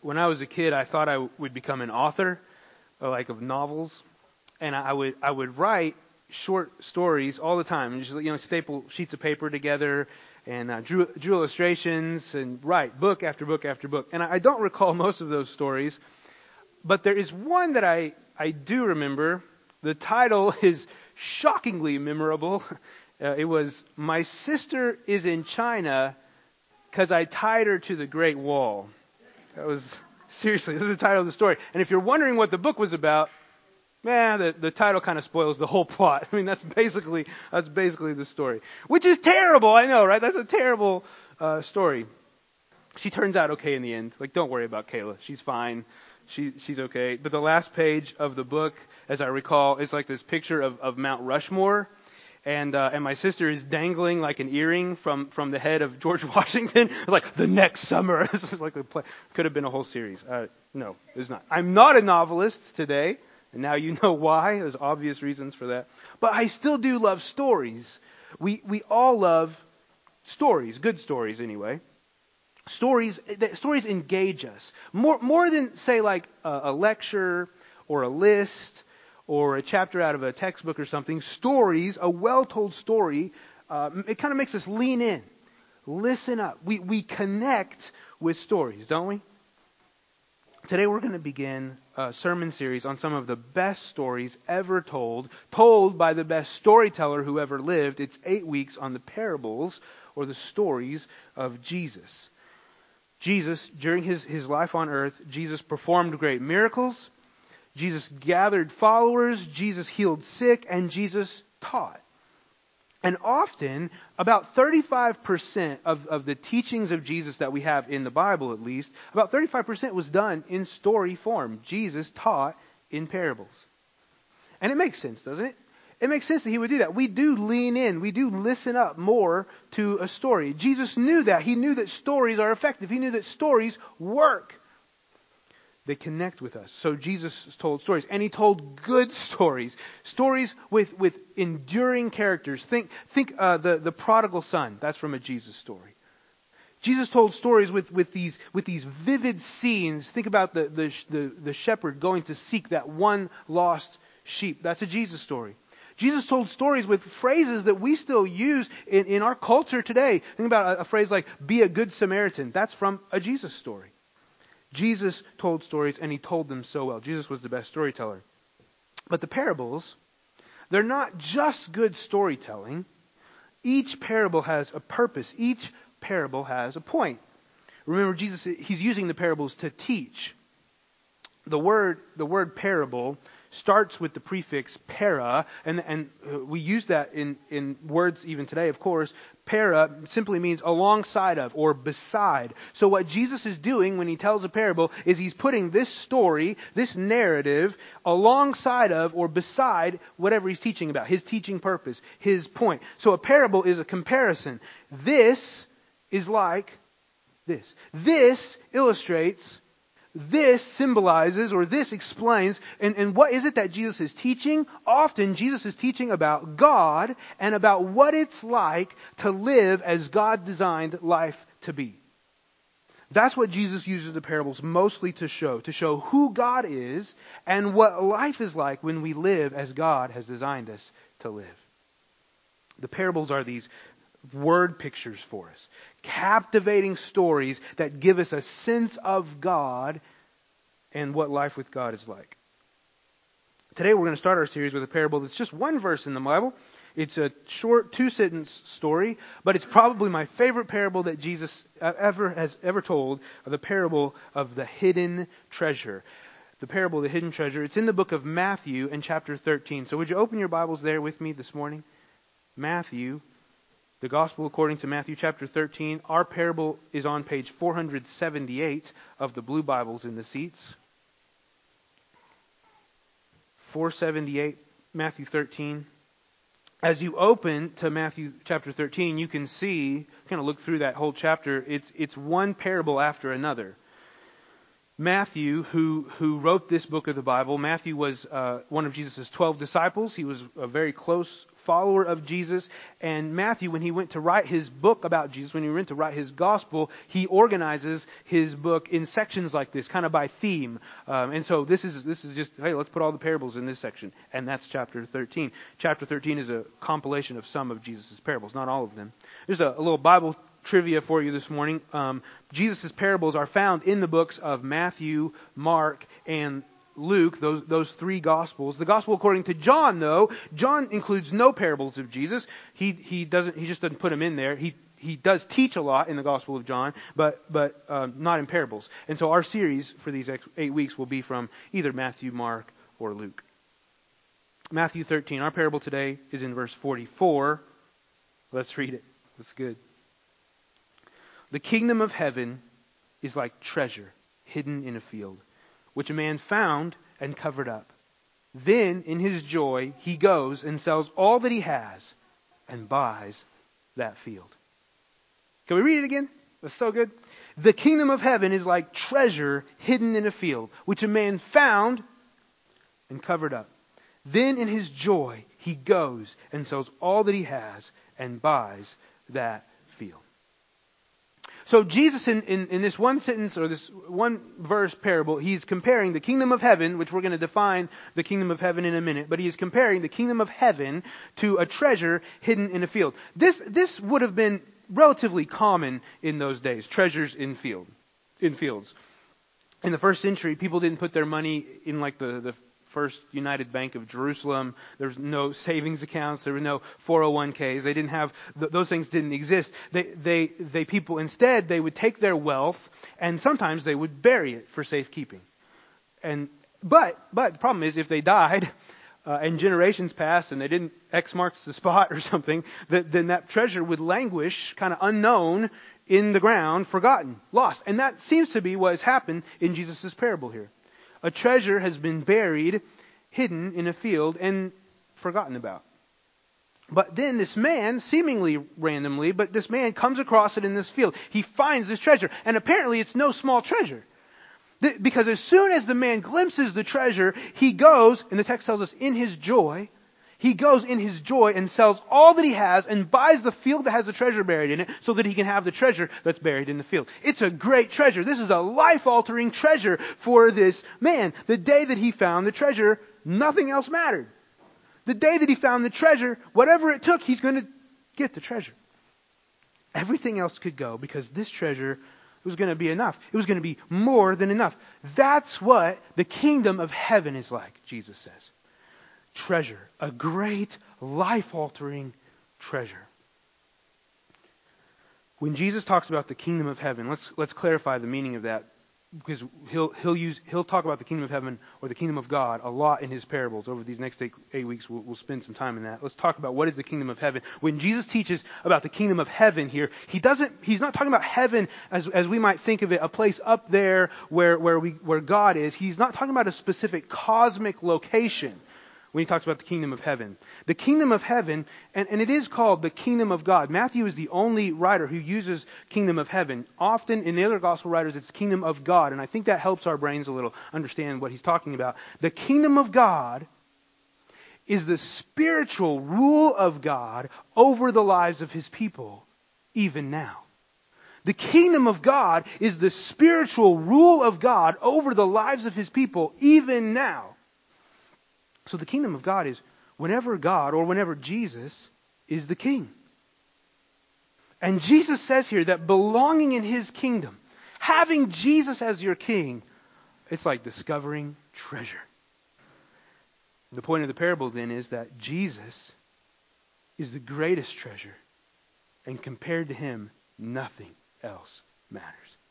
when I was a kid, I thought I would become an author, like of novels, and I would write short stories all the time. Just staple sheets of paper together and drew illustrations and write book after book after book. And I don't recall most of those stories, but there is one that I do remember. The title is shockingly memorable. It was "My Sister is in China because I tied her to the Great Wall." Seriously, this is the title of the story. And if you're wondering what the book was about, the title kind of spoils the whole plot. I mean, that's basically the story. Which is terrible, I know, right? That's a terrible story. She turns out okay in the end. Like, don't worry about Kayla. She's fine. She's okay. But the last page of the book, as I recall, is like this picture of Mount Rushmore. And my sister is dangling like an earring from the head of George Washington. It's like the next summer. This is like the play. Could have been a whole series. No, it's not. I'm not a novelist today, and now you know why. There's obvious reasons for that. But I still do love stories. We all love stories, good stories anyway. Stories engage us more than say like a lecture or a list or a chapter out of a textbook or something. Stories, a well-told story, it kind of makes us lean in, listen up. We connect with stories, don't we? Today we're going to begin a sermon series on some of the best stories ever told by the best storyteller who ever lived. It's 8 weeks on the parables or the stories of Jesus. Jesus, during his life on earth, Jesus performed great miracles. Jesus gathered followers, Jesus healed sick, and Jesus taught. And often, about 35% of the teachings of Jesus that we have in the Bible at least, about 35% was done in story form. Jesus taught in parables. And it makes sense, doesn't it? It makes sense that he would do that. We do lean in. We do listen up more to a story. Jesus knew that. He knew that stories are effective. He knew that stories work. They connect with us. So Jesus told stories, and he told good stories. Stories with enduring characters. Think the prodigal son. That's from a Jesus story. Jesus told stories with these vivid scenes. Think about the shepherd going to seek that one lost sheep. That's a Jesus story. Jesus told stories with phrases that we still use in our culture today. Think about a phrase like, "be a good Samaritan." That's from a Jesus story. Jesus told stories, and he told them so well. Jesus was the best storyteller. But the parables, they're not just good storytelling. Each parable has a purpose. Each parable has a point. Remember, Jesus, he's using the parables to teach. The word parable starts with the prefix para, and we use that in words even today, of course. Para simply means alongside of or beside. So what Jesus is doing when he tells a parable is he's putting this story, this narrative, alongside of or beside whatever he's teaching about, his teaching purpose, his point. So a parable is a comparison. This is like this. This illustrates, this symbolizes, or this explains. And what is it that Jesus is teaching? Often Jesus is teaching about God and about what it's like to live as God designed life to be. That's what Jesus uses the parables mostly to show who God is and what life is like when we live as God has designed us to live. The parables are these word pictures for us. Captivating stories that give us a sense of God and what life with God is like. Today we're going to start our series with a parable that's just one verse in the Bible. It's a short 2-sentence story, but it's probably my favorite parable that Jesus has ever told, the parable of the hidden treasure. The parable of the hidden treasure. It's in the book of Matthew in chapter 13. So would you open your Bibles there with me this morning? Matthew, the Gospel according to Matthew chapter 13. Our parable is on page 478 of the blue Bibles in the seats. 478, Matthew 13. As you open to Matthew chapter 13, you can see, kind of look through that whole chapter, it's one parable after another. Matthew, who wrote this book of the Bible, Matthew was one of Jesus' 12 disciples. He was a very close follower of Jesus. And Matthew, when he went to write his book about Jesus, when he went to write his gospel, he organizes his book in sections like this, kind of by theme. And so this is just, hey, let's put all the parables in this section. And that's chapter 13. Chapter 13 is a compilation of some of Jesus' parables, not all of them. There's a little Bible trivia for you this morning. Jesus' parables are found in the books of Matthew, Mark, and Luke, those three Gospels. The Gospel according to John, though, John includes no parables of Jesus. He just doesn't put them in there. He does teach a lot in the Gospel of John, but not in parables. And so our series for these 8 weeks will be from either Matthew, Mark, or Luke. Matthew 13. Our parable today is in verse 44. Let's read it. That's good. The kingdom of heaven is like treasure hidden in a field, which a man found and covered up. Then, in his joy, he goes and sells all that he has and buys that field. Can we read it again? That's so good. The kingdom of heaven is like treasure hidden in a field, which a man found and covered up. Then, in his joy, he goes and sells all that he has and buys that field. So Jesus in this one sentence or this one verse parable, he's comparing the kingdom of heaven, which we're going to define the kingdom of heaven in a minute, but he is comparing the kingdom of heaven to a treasure hidden in a field. This would have been relatively common in those days, treasures in fields. In the first century, people didn't put their money in like the First United Bank of Jerusalem. There was no savings accounts. There were no 401ks. They didn't have those things. Didn't exist. People instead they would take their wealth and sometimes they would bury it for safekeeping. But the problem is if they died and generations passed and they didn't X marks the spot or something, then that treasure would languish, kind of unknown in the ground, forgotten, lost. And that seems to be what has happened in Jesus' parable here. A treasure has been buried, hidden in a field, and forgotten about. But then this man, seemingly randomly, but this man comes across it in this field. He finds this treasure, and apparently it's no small treasure. Because as soon as the man glimpses the treasure, he goes, and the text tells us, in his joy, he goes in his joy and sells all that he has and buys the field that has the treasure buried in it so that he can have the treasure that's buried in the field. It's a great treasure. This is a life-altering treasure for this man. The day that he found the treasure, nothing else mattered. The day that he found the treasure, whatever it took, he's going to get the treasure. Everything else could go because this treasure was going to be enough. It was going to be more than enough. That's what the kingdom of heaven is like, Jesus says. Treasure, a great life-altering treasure. When Jesus talks about the kingdom of heaven, let's clarify the meaning of that, because he'll talk about the kingdom of heaven or the kingdom of God a lot in his parables. Over these next 8 weeks, we'll spend some time in that. Let's talk about what is the kingdom of heaven. When Jesus teaches about the kingdom of heaven here, he's not talking about heaven as we might think of it, a place up there where God is. He's not talking about a specific cosmic location when he talks about the kingdom of heaven. The kingdom of heaven, and it is called the kingdom of God. Matthew is the only writer who uses kingdom of heaven. Often in the other gospel writers, it's kingdom of God, and I think that helps our brains a little understand what he's talking about. The kingdom of God is the spiritual rule of God over the lives of his people, even now. The kingdom of God is the spiritual rule of God over the lives of his people, even now. So the kingdom of God is whenever God or whenever Jesus is the king. And Jesus says here that belonging in his kingdom, having Jesus as your king, it's like discovering treasure. The point of the parable then is that Jesus is the greatest treasure, and compared to him, nothing else matters.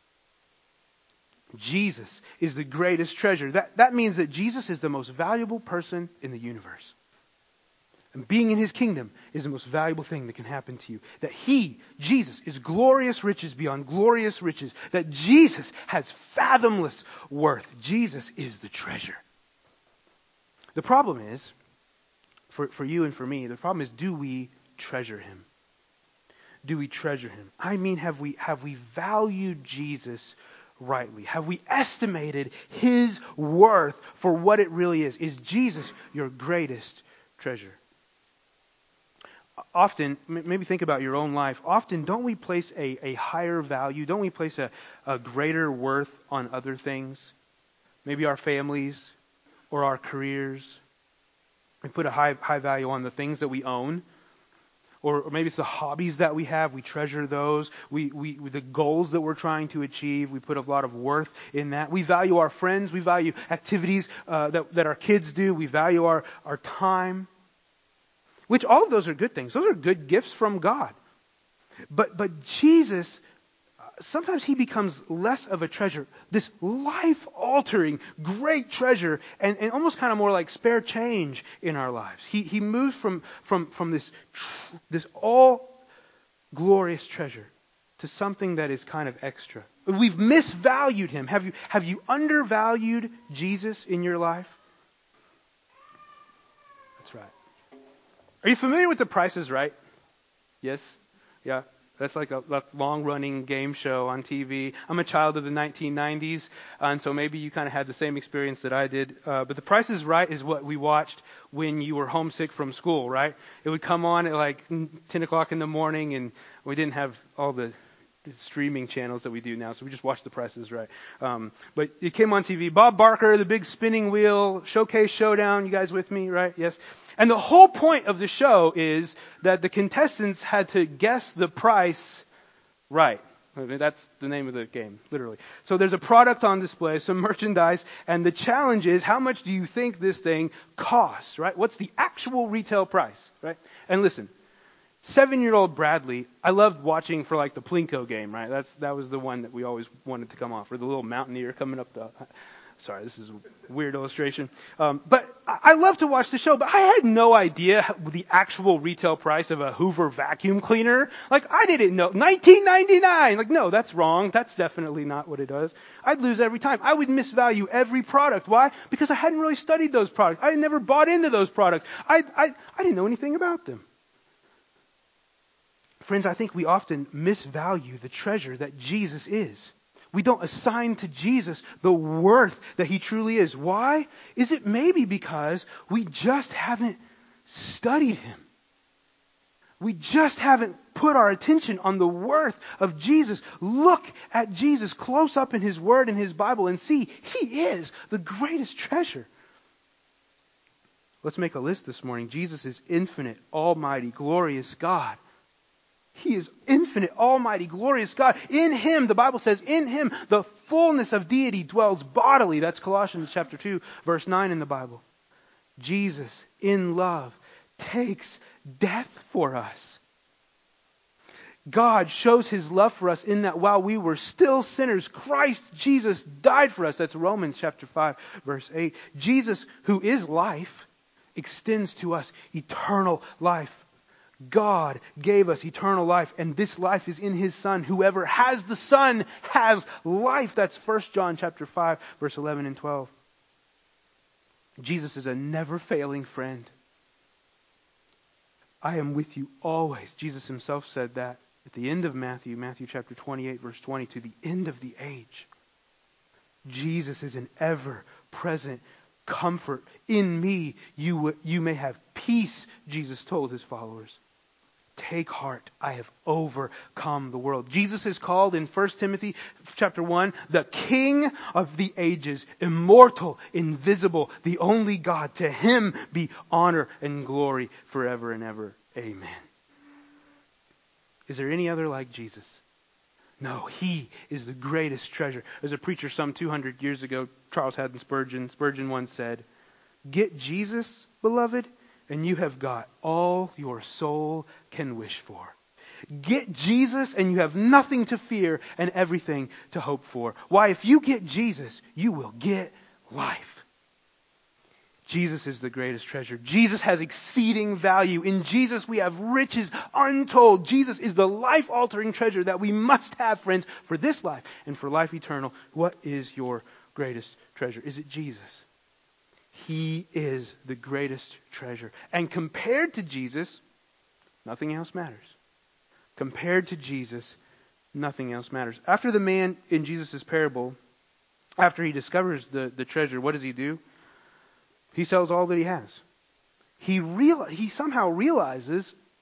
Jesus is the greatest treasure. That means that Jesus is the most valuable person in the universe. And being in his kingdom is the most valuable thing that can happen to you. That he, Jesus, is glorious riches beyond glorious riches. That Jesus has fathomless worth. Jesus is the treasure. The problem is, for you and for me, the problem is, do we treasure him? Do we treasure him? I mean, have we valued Jesus rightly? Have we estimated his worth for what it really is? Is Jesus your greatest treasure? often, maybe think about your own life, often don't we place a higher value, don't we place a greater worth on other things? Maybe our families or our careers. We put a high value on the things that we own. Or maybe it's the hobbies that we have. We treasure those. The goals that we're trying to achieve. We put a lot of worth in that. We value our friends. We value activities that our kids do. We value our time. Which all of those are good things. Those are good gifts from God. But Jesus, sometimes He becomes less of a treasure. This life-altering, great treasure, and almost kind of more like spare change in our lives. He moves from this all-glorious treasure to something that is kind of extra. We've misvalued Him. Have you undervalued Jesus in your life? That's right. Are you familiar with The Price is Right? Yes? Yeah. That's like a long-running game show on TV. I'm a child of the 1990s, and so maybe you kind of had the same experience that I did. But The Price is Right is what we watched when you were homesick from school, right? It would come on at like 10 o'clock in the morning, and we didn't have all the streaming channels that we do now, so we just watched The Price is Right. But it came on TV. Bob Barker, the big spinning wheel, showcase showdown. You guys with me, right? Yes. And the whole point of the show is that the contestants had to guess the price right. I mean, that's the name of the game, literally. So there's a product on display, some merchandise, and the challenge is, how much do you think this thing costs, right? What's the actual retail price, right? And listen, 7-year-old Bradley, I loved watching for like the Plinko game, right? That was the one that we always wanted to come off, or the little mountaineer coming up the... Sorry, this is a weird illustration. But I love to watch the show, but I had no idea the actual retail price of a Hoover vacuum cleaner. Like, I didn't know. $19.99. Like, no, that's wrong. That's definitely not what it does. I'd lose every time. I would misvalue every product. Why? Because I hadn't really studied those products. I had never bought into those products. I didn't know anything about them. Friends, I think we often misvalue the treasure that Jesus is. We don't assign to Jesus the worth that He truly is. Why? Is it maybe because we just haven't studied Him? We just haven't put our attention on the worth of Jesus. Look at Jesus close up in His Word and His Bible and see He is the greatest treasure. Let's make a list this morning. Jesus is infinite, almighty, glorious God. He is infinite, almighty, glorious God. In Him, the Bible says, in Him, the fullness of deity dwells bodily. That's Colossians chapter 2, verse 9 in the Bible. Jesus, in love, takes death for us. God shows His love for us in that while we were still sinners, Christ Jesus died for us. That's Romans chapter 5, verse 8. Jesus, who is life, extends to us eternal life. God gave us eternal life, and this life is in His Son. Whoever has the Son has life. That's 1 John chapter 5, verse 11 and 12. Jesus is a never-failing friend. I am with you always. Jesus Himself said that at the end of Matthew chapter 28, verse 20, to the end of the age. Jesus is an ever-present comfort. In me, you may have peace, Jesus told His followers. Take heart, I have overcome the world. Jesus is called in 1 Timothy chapter 1, the King of the ages, immortal, invisible, the only God. To Him be honor and glory forever and ever. Amen. Is there any other like Jesus? No, He is the greatest treasure. As a preacher some 200 years ago, Charles Haddon Spurgeon once said, "Get Jesus, beloved, and you have got all your soul can wish for." Get Jesus and you have nothing to fear and everything to hope for. Why? If you get Jesus, you will get life. Jesus is the greatest treasure. Jesus has exceeding value. In Jesus we have riches untold. Jesus is the life-altering treasure that we must have, friends, for this life and for life eternal. What is your greatest treasure? Is it Jesus? He is the greatest treasure. And compared to Jesus, nothing else matters. Compared to Jesus, nothing else matters. After the man in Jesus' parable, after he discovers the treasure, what does he do? He sells all that he has. He somehow realizes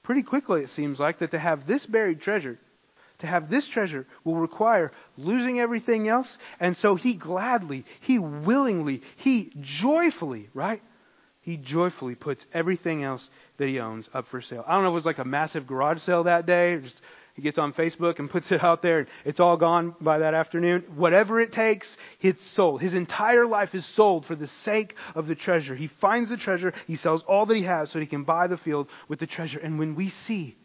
pretty quickly, it seems like, that to have this buried treasure, to have this treasure will require losing everything else. And so he gladly, he willingly, he joyfully, right? He joyfully puts everything else that he owns up for sale. I don't know if it was like a massive garage sale that day. Or just, he gets on Facebook and puts it out there. It's all gone by that afternoon. Whatever it takes, it's sold. His entire life is sold for the sake of the treasure. He finds the treasure. He sells all that he has so he can buy the field with the treasure. And when we see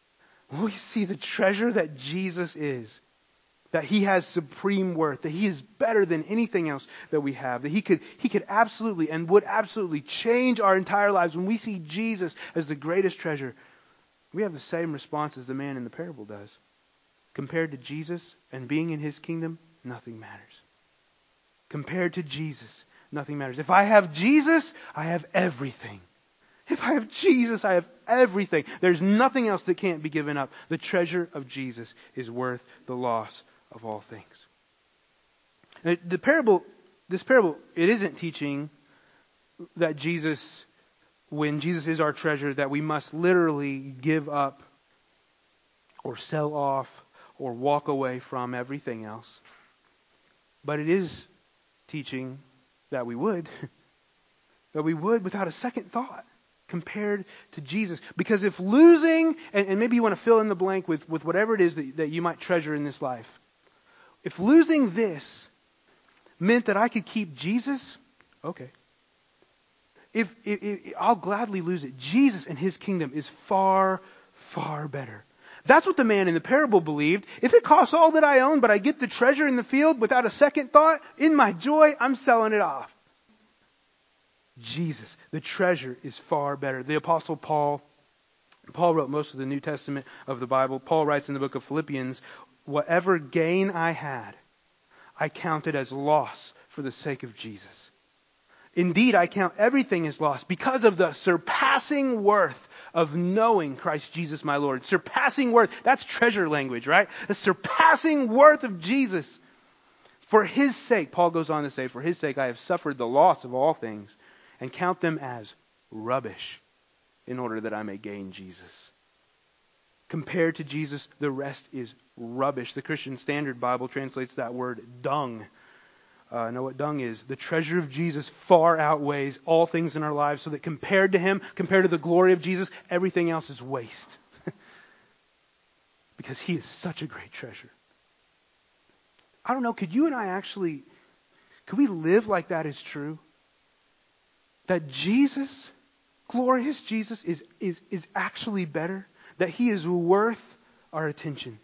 the treasure that Jesus is, that he has supreme worth, that he is better than anything else that we have, that he could absolutely and would absolutely change our entire lives. When we see Jesus as the greatest treasure, we have the same response as the man in the parable does. Compared to Jesus and being in his kingdom, nothing matters. Compared to Jesus, nothing matters. If I have Jesus, I have everything. If I have Jesus, I have everything. There's nothing else that can't be given up. The treasure of Jesus is worth the loss of all things. This parable, it isn't teaching that Jesus, when Jesus is our treasure, that we must literally give up or sell off or walk away from everything else. But it is teaching that we would without a second thought, compared to Jesus. Because if losing, and maybe you want to fill in the blank with whatever it is that you might treasure in this life. If losing this meant that I could keep Jesus, okay. If I'll gladly lose it. Jesus and his kingdom is far, far better. That's what the man in the parable believed. If it costs all that I own, but I get the treasure in the field without a second thought, in my joy, I'm selling it off. Jesus, the treasure, is far better. The Apostle Paul wrote most of the New Testament of the Bible. Paul writes in the book of Philippians, whatever gain I had, I counted as loss for the sake of Jesus. Indeed, I count everything as loss because of the surpassing worth of knowing Christ Jesus my Lord. Surpassing worth, that's treasure language, right? The surpassing worth of Jesus. For his sake, Paul goes on to say, for his sake I have suffered the loss of all things and count them as rubbish in order that I may gain Jesus. Compared to Jesus, the rest is rubbish. The Christian Standard Bible translates that word dung. Know what dung is? The treasure of Jesus far outweighs all things in our lives, so that compared to him, compared to the glory of Jesus, everything else is waste. Because he is such a great treasure. I don't know, could you and I could we live like that is true? That Jesus, glorious Jesus, is actually better? That he is worth our attention.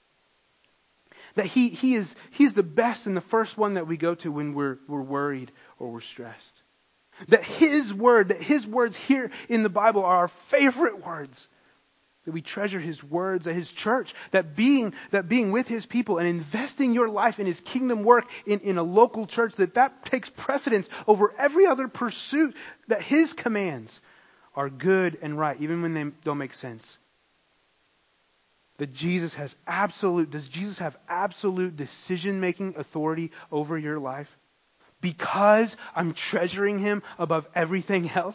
That he's the best and the first one that we go to when we're worried or we're stressed. That his words here in the Bible are our favorite words. That we treasure his words at his church. That being with his people and investing your life in his kingdom work in a local church, that takes precedence over every other pursuit. That his commands are good and right, even when they don't make sense. That does Jesus have absolute decision-making authority over your life? Because I'm treasuring him above everything else?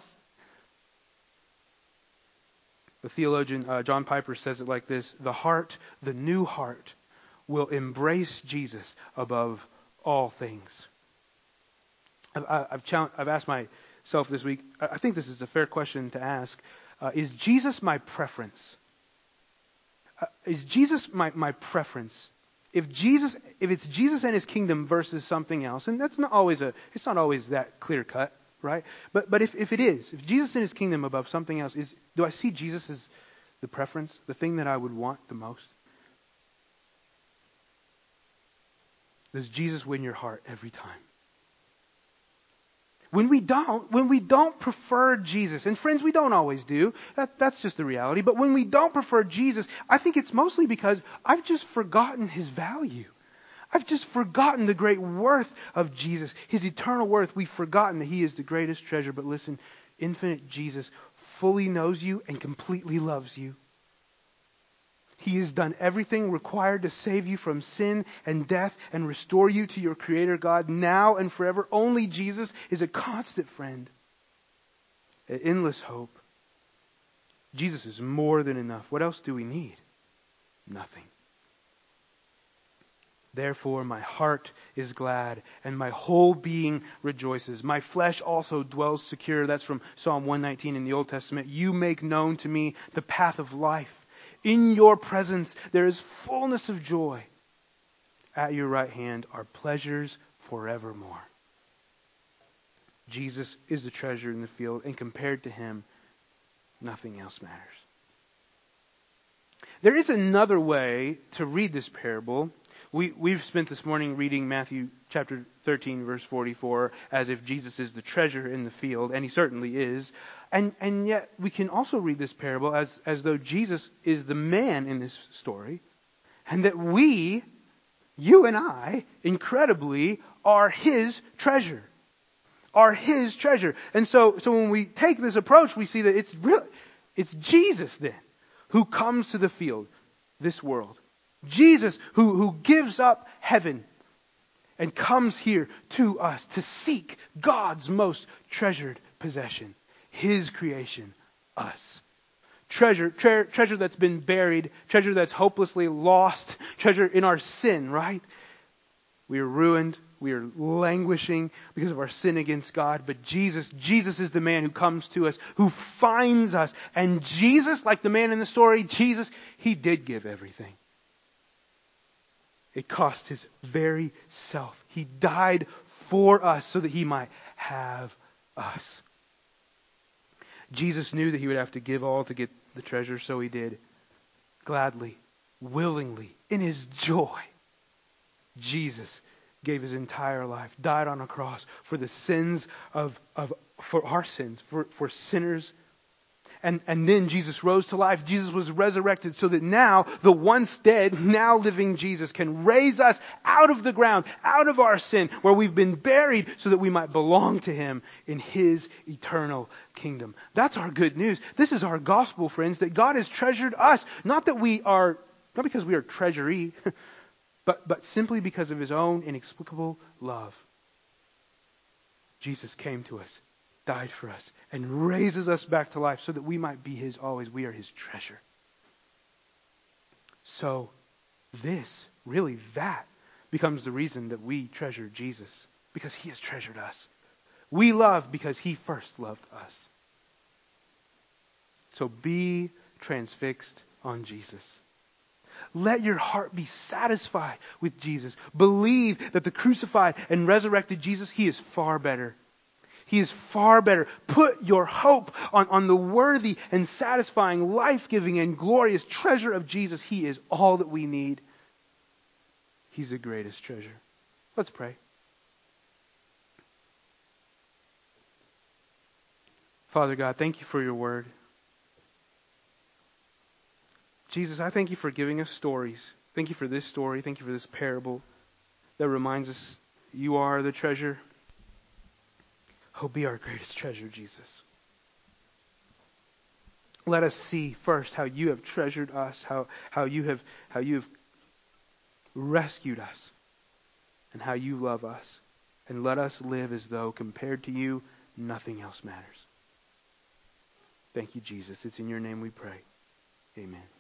The theologian John Piper says it like this: the new heart, will embrace Jesus above all things. I've asked myself this week, I think this is a fair question to ask, is Jesus my preference? Is Jesus my preference? If it's Jesus and his kingdom versus something else, and it's not always that clear cut, right? But if it is, if Jesus and his kingdom above something else, do I see Jesus as the preference, the thing that I would want the most? Does Jesus win your heart every time? When we don't prefer Jesus, and friends, we don't always do, that's just the reality, but when we don't prefer Jesus, I think it's mostly because I've just forgotten his value. I've just forgotten the great worth of Jesus, his eternal worth. We've forgotten that he is the greatest treasure. But listen, infinite Jesus fully knows you and completely loves you. He has done everything required to save you from sin and death and restore you to your Creator God now and forever. Only Jesus is a constant friend, an endless hope. Jesus is more than enough. What else do we need? Nothing. Therefore, my heart is glad, and my whole being rejoices. My flesh also dwells secure. That's from Psalm 119 in the Old Testament. You make known to me the path of life. In your presence there is fullness of joy. At your right hand are pleasures forevermore. Jesus is the treasure in the field, and compared to him, nothing else matters. There is another way to read this parable. We've spent this morning reading Matthew chapter 13, verse 44, as if Jesus is the treasure in the field, and he certainly is. And yet we can also read this parable as though Jesus is the man in this story, and that we, you and I, incredibly, are his treasure. Are his treasure. And so when we take this approach, we see that it's Jesus then who comes to the field, this world. Jesus who gives up heaven and comes here to us to seek God's most treasured possession, his creation, us. Treasure that's been buried, treasure that's hopelessly lost, treasure in our sin, right? We are ruined. We are languishing because of our sin against God. But Jesus is the man who comes to us, who finds us. And Jesus, like the man in the story, Jesus, he did give everything. It cost his very self. He died for us so that he might have us. Jesus knew that he would have to give all to get the treasure, so he did. Gladly, willingly, in his joy. Jesus gave his entire life, died on a cross for the sins for our sins, for sinners. And then Jesus rose to life. Jesus was resurrected so that now the once dead, now living Jesus can raise us out of the ground, out of our sin, where we've been buried so that we might belong to him in his eternal kingdom. That's our good news. This is our gospel, friends, that God has treasured us, not because we are treasury, but simply because of his own inexplicable love. Jesus came to us, died for us, and raises us back to life so that we might be his always. We are his treasure. So that becomes the reason that we treasure Jesus, because he has treasured us. We love because he first loved us. So be transfixed on Jesus. Let your heart be satisfied with Jesus. Believe that the crucified and resurrected Jesus, he is far better. He is far better. Put your hope on the worthy and satisfying, life-giving and glorious treasure of Jesus. He is all that we need. He's the greatest treasure. Let's pray. Father God, thank you for your word. Jesus, I thank you for giving us stories. Thank you for this story. Thank you for this parable that reminds us you are the treasure. Oh, be our greatest treasure, Jesus. Let us see first how you have treasured us, how you have rescued us, and how you love us. And let us live as though, compared to you, nothing else matters. Thank you, Jesus. It's in your name we pray. Amen.